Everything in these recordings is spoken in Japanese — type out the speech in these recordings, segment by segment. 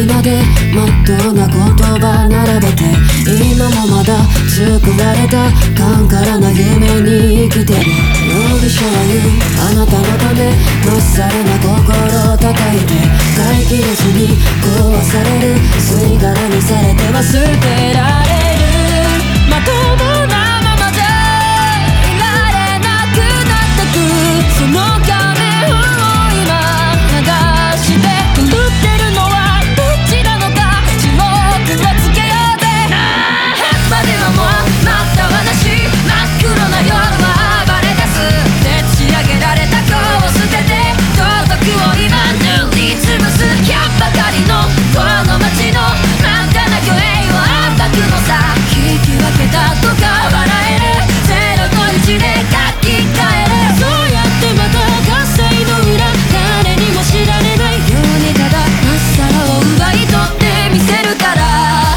きまでまっとうな言葉並べて、今もまだ作られたカンカラな夢に生きてる。容疑者は言う、あなたのためまっさらな心を叩いて、飼いきれずに壊される、吸い殻にされては捨てられる。まともなままじゃいられなくなってく、その画面を今流して狂ってるのはどっちなのか、地獄をつけようぜ。まではもう待った話、真っ黒な夜は暴れ出す。でち上げられた子を捨てて道徳を今塗りつぶす。100ばかりのこの街の真っ赤な虚栄を暴くのさ。引き分けたとか笑える、0と1で書き換える。そうやってまた合切の裏、誰にも知られないようにただまっさらを奪い取ってみせるから。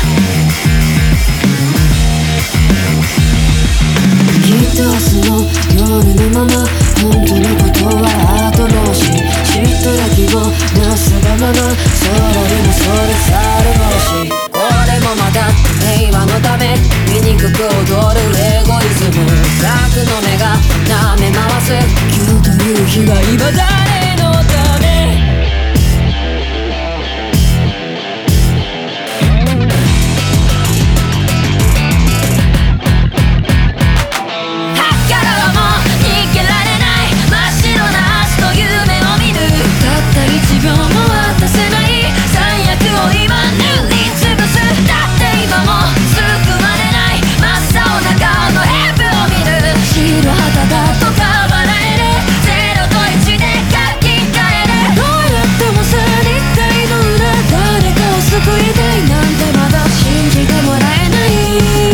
きっと明日の夜のまま本当のことは後回し、嫉妬や希望なすがまま、それもそれされもし、これもまだ平和のため醜く踊るエゴイズム。悪の目が舐め回す今日という日は今誰のため。1秒も渡せない最悪を今塗りつぶす。だって今も救われない真っ青な顔のヘブを見る。白旗だとか笑える、0と1で書き換える。どうやってもさ立体の裏、誰かを救いたいなんてまだ信じてもらえない。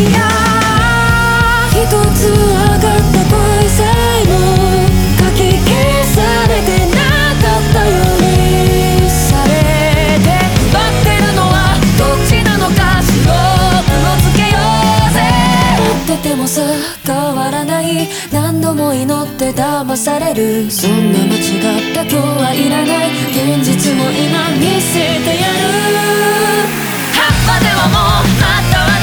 いや一つ上がった声さえも書き消されてなかったようにでもさ変わらない、何度も祈って騙される。そんな間違った今日はいらない、現実を今見せてやる。葉っぱではもうまた